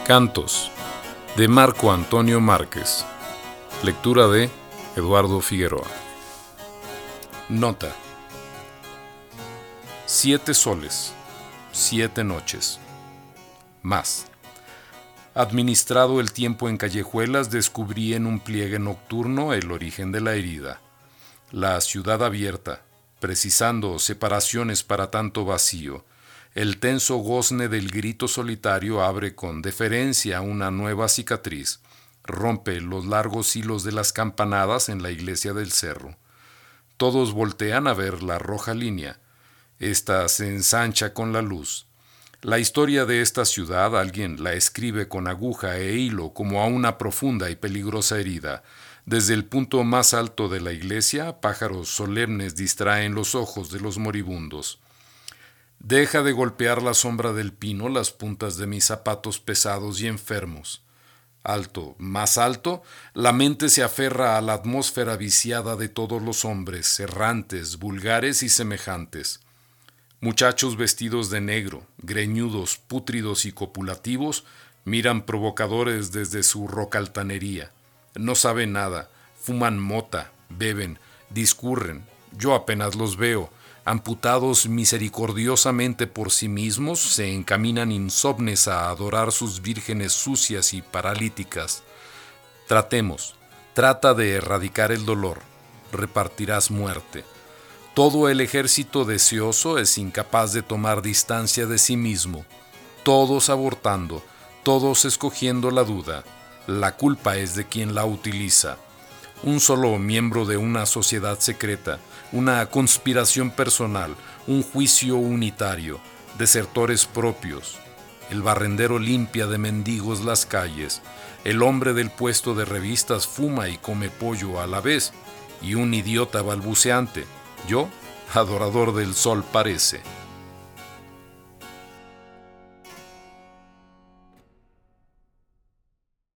Cantos, de Marco Antonio Márquez. Lectura de Eduardo Figueroa. Nota: 7 soles, 7 noches. Más. Administrado el tiempo en callejuelas, descubrí en un pliegue nocturno el origen de la herida. La ciudad abierta, precisando separaciones para tanto vacío. El tenso gozne del grito solitario abre con deferencia una nueva cicatriz. Rompe los largos hilos de las campanadas en la iglesia del cerro. Todos voltean a ver la roja línea. Esta se ensancha con la luz. La historia de esta ciudad alguien la escribe con aguja e hilo como a una profunda y peligrosa herida. Desde el punto más alto de la iglesia, pájaros solemnes distraen los ojos de los moribundos. Deja de golpear la sombra del pino las puntas de mis zapatos pesados y enfermos. Alto, más alto, la mente se aferra a la atmósfera viciada de todos los hombres, errantes, vulgares y semejantes. Muchachos vestidos de negro, greñudos, pútridos y copulativos, miran provocadores desde su rocaltanería. No saben nada, fuman mota, beben, discurren. Yo apenas los veo. Amputados misericordiosamente por sí mismos, se encaminan insomnes a adorar sus vírgenes sucias y paralíticas. Trata de erradicar el dolor, repartirás muerte. Todo el ejército deseoso es incapaz de tomar distancia de sí mismo. Todos abortando, todos escogiendo la duda. La culpa es de quien la utiliza. Un solo miembro de una sociedad secreta, una conspiración personal, un juicio unitario, desertores propios. El barrendero limpia de mendigos las calles, el hombre del puesto de revistas fuma y come pollo a la vez, y un idiota balbuceante, yo, adorador del sol parece.